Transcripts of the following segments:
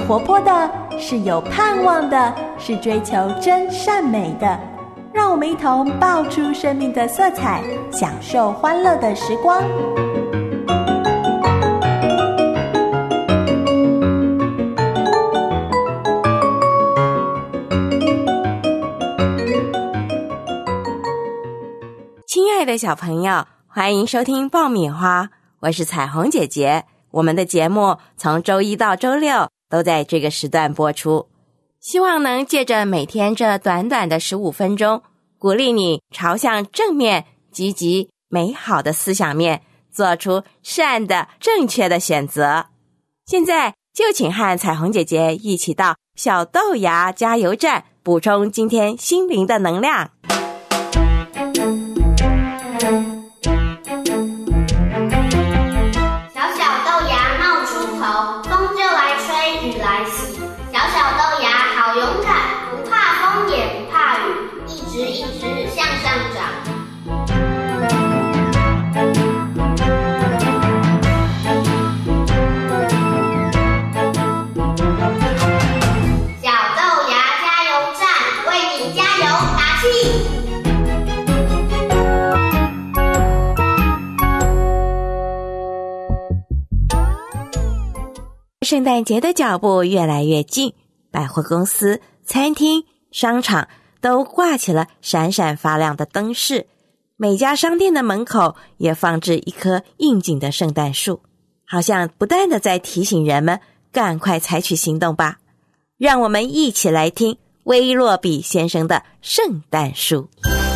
活泼的，是有盼望的，是追求真善美的。让我们一同爆出生命的色彩，享受欢乐的时光。 亲爱的小朋友，欢迎收听爆米花，我是彩虹姐姐。我们的节目从周一到周六都在这个时段播出，希望能借着每天这短短的15分钟，鼓励你朝向正面、积极、美好的思想面，做出善的、正确的选择。现在就请和彩虹姐姐一起到小豆芽加油站，补充今天心灵的能量。圣诞节的脚步越来越近，百货公司、餐厅、商场都挂起了闪闪发亮的灯饰，每家商店的门口也放置一棵应景的圣诞树，好像不断地在提醒人们赶快采取行动吧。让我们一起来听威洛比先生的圣诞树。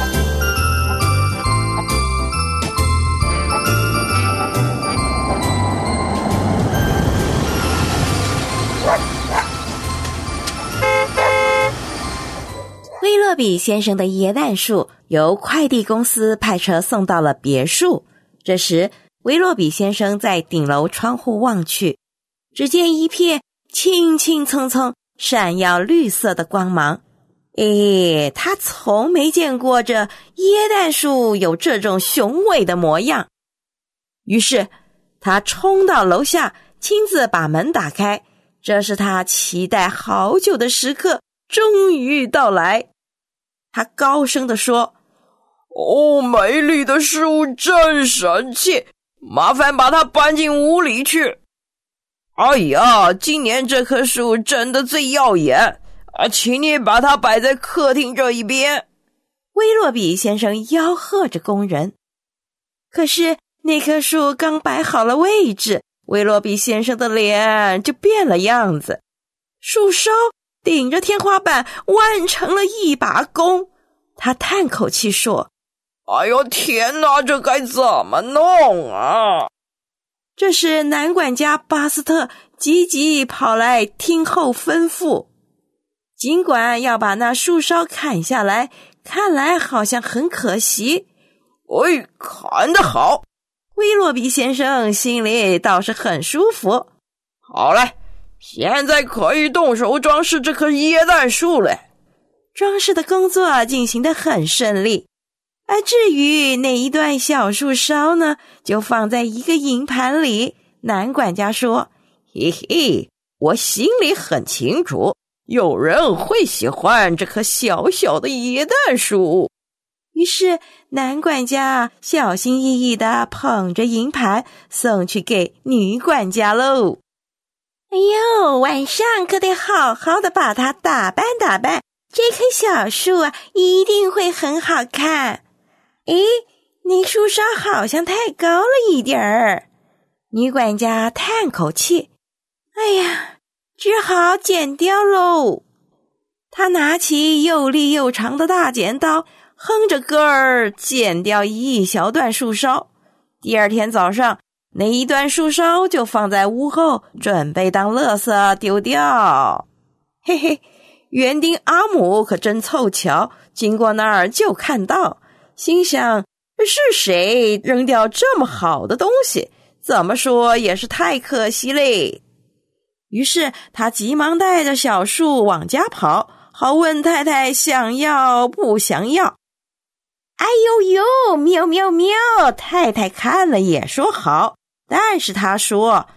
威洛比先生的椰蛋树由快递公司派车送到了别墅。这时，威洛比先生在顶楼窗户望去，只见一片青青葱葱、闪耀绿色的光芒。他从没见过这椰蛋树有这种雄伟的模样。于是，他冲到楼下，亲自把门打开。这是他期待好久的时刻终于到来。他高声地说：美丽的树真神气，麻烦把它搬进屋里去。哎呀，今年这棵树真的最耀眼，请你把它摆在客厅这一边。威洛比先生吆喝着工人。可是那棵树刚摆好了位置，威洛比先生的脸就变了样子，树梢顶着天花板弯成了一把弓。他叹口气说：哎呦天哪，这该怎么弄啊？这时男管家巴斯特急急跑来听候吩咐。尽管要把那树梢砍下来，看来好像很可惜。砍得好！威洛比先生心里倒是很舒服。好嘞，现在可以动手装饰这棵椰蛋树了。装饰的工作进行得很顺利，而至于那一段小树梢呢，就放在一个银盘里。男管家说：嘿嘿，我心里很清楚，有人会喜欢这棵小小的椰蛋树。于是男管家小心翼翼地捧着银盘送去给女管家喽。哎呦，晚上可得好好的把它打扮打扮，这棵小树一定会很好看。那树梢好像太高了一点儿。女管家叹口气，哎呀，只好剪掉喽。她拿起又利又长的大剪刀，哼着歌儿剪掉一小段树梢。第二天早上，那一段树梢就放在屋后，准备当垃圾丢掉。嘿嘿，园丁阿姆可真凑巧，经过那儿就看到，心想是谁扔掉这么好的东西，怎么说也是太可惜嘞。于是他急忙带着小树往家跑，好问太太想要不想要。哎呦呦，喵喵喵！太太看了也说好，但是她说，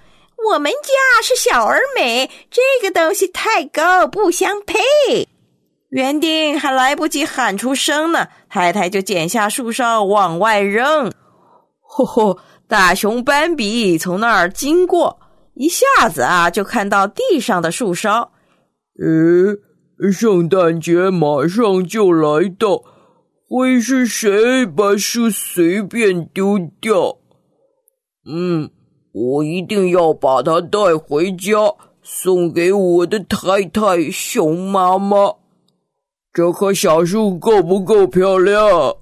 我们家是小而美，这个东西太高，不相配。园丁还来不及喊出声呢，太太就剪下树梢往外扔。大熊斑比从那儿经过，一下子就看到地上的树梢。 圣诞节马上就来到，会是谁把树随便丢掉？我一定要把它带回家，送给我的太太熊妈妈。这棵小树够不够漂亮？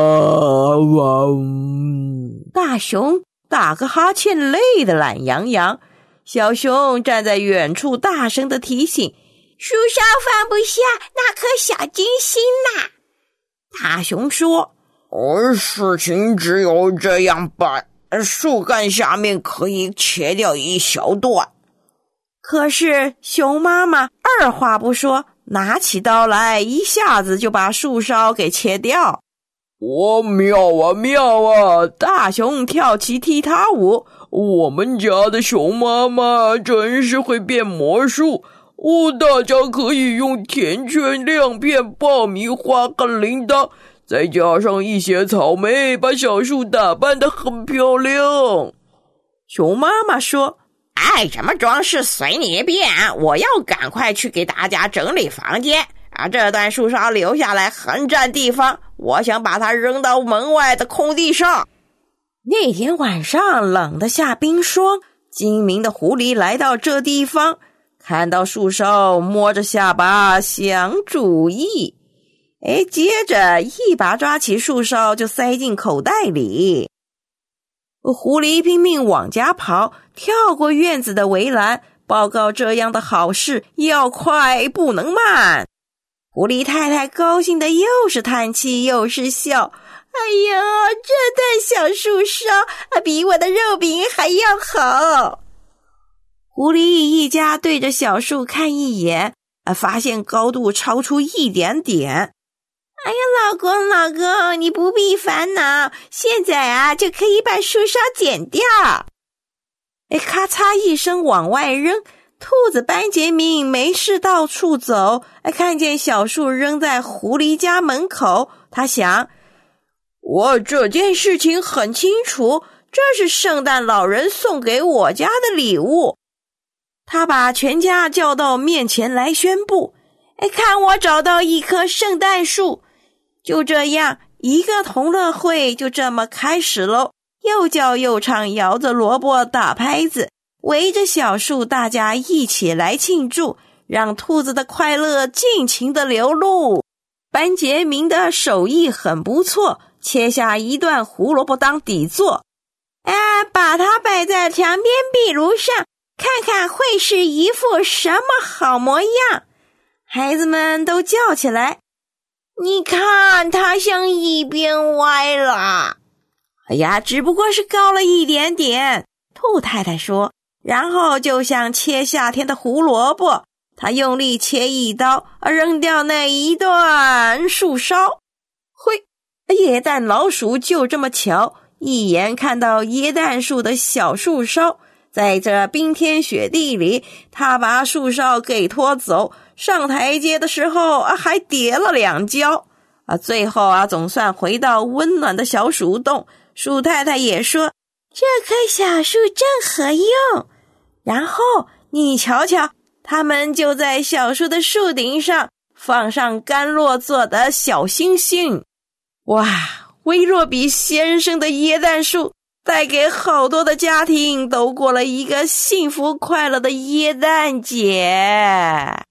大熊打个哈欠，累得懒洋洋。小熊站在远处大声地提醒，树梢放不下那颗小金星啦。大熊说， 事情只有这样办，树干下面可以切掉一小段。 可是熊妈妈二话不说，拿起刀来，一下子就把树梢给切掉。 妙啊！ 大熊跳起踢踏舞。 我们家的熊妈妈真是会变魔术。大家可以用甜圈、亮片、爆米花和铃铛，再加上一些草莓，把小树打扮得很漂亮。 熊妈妈说， 爱怎么装饰随你便，我要赶快去给大家整理房间。这段树梢留下来很占地方，我想把它扔到门外的空地上。 那天晚上冷得下冰霜，精明的狐狸来到这地方，看到树梢，摸着下巴想主意。接着一把抓起树梢就塞进口袋里。狐狸拼命往家跑，跳过院子的围栏，报告这样的好事要快不能慢。狐狸太太高兴的又是叹气又是笑，这段小树梢比我的肉饼还要好。狐狸一家对着小树看一眼，发现高度超出一点点。老公，你不必烦恼，现在就可以把树梢剪掉。咔嚓一声往外扔。兔子班杰明没事到处走，看见小树扔在狐狸家门口，他想，我这件事情很清楚，这是圣诞老人送给我家的礼物。他把全家叫到面前来宣布，看我找到一棵圣诞树。就这样，一个同乐会就这么开始喽，又叫又唱，摇着萝卜打拍子，围着小树，大家一起来庆祝，让兔子的快乐尽情地流露。班杰明的手艺很不错，切下一段胡萝卜当底座，把它摆在墙边壁炉上，看看会是一副什么好模样。孩子们都叫起来，你看，它向一边歪了。只不过是高了一点点，兔太太说。然后就像切夏天的胡萝卜，他用力切一刀，扔掉那一段树梢。椰蛋老鼠就这么巧，一眼看到椰蛋树的小树梢，在这冰天雪地里，他把树梢给拖走，上台阶的时候还跌了2跤。最后总算回到温暖的小树洞。鼠太太也说，这棵小树正合用。然后你瞧瞧，他们就在小树的树顶上放上甘露做的小星星。哇，威洛比先生的椰蛋树带给好多的家庭都过了一个幸福快乐的椰蛋节。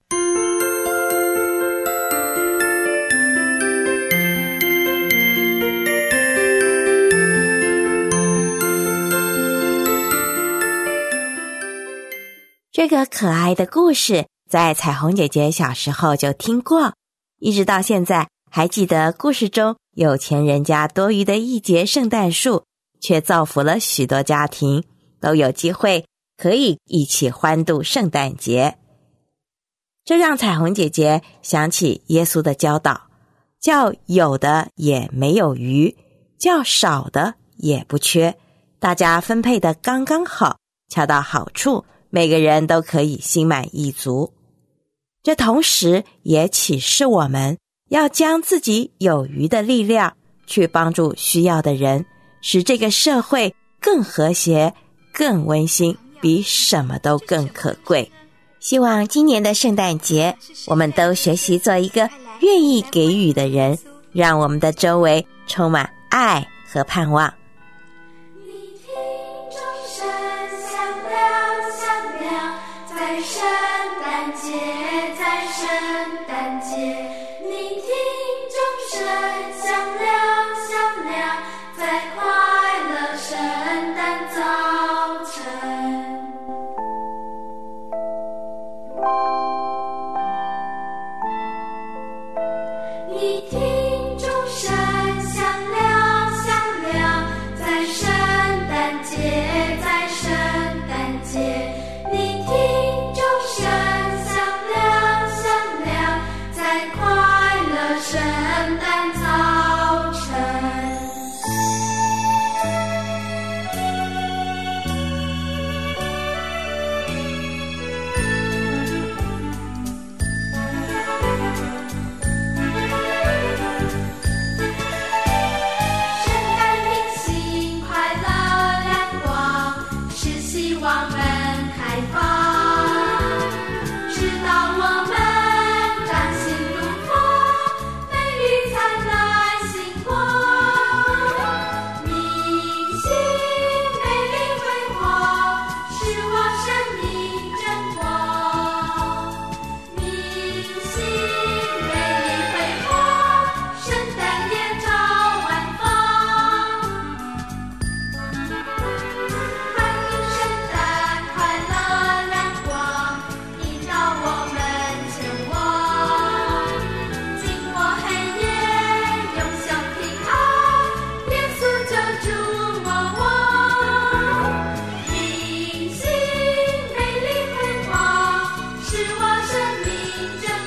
这个可爱的故事在彩虹姐姐小时候就听过，一直到现在还记得故事中有钱人家多余的一节圣诞树，却造福了许多家庭，都有机会可以一起欢度圣诞节。这让彩虹姐姐想起耶稣的教导，叫有的也没有余，叫少的也不缺，大家分配的刚刚好， 恰到好处，每个人都可以心满意足。这同时也启示我们要将自己有余的力量去帮助需要的人，使这个社会更和谐、更温馨，比什么都更可贵。希望今年的圣诞节，我们都学习做一个愿意给予的人，让我们的周围充满爱和盼望。 你听钟声响亮响亮，在圣诞节，在圣诞节。你听钟声响亮响亮，在快乐圣诞早晨。你听钟声响亮响亮，在圣诞节，在圣诞节。你听钟声响亮响亮，在快乐圣诞早晨。是我生命中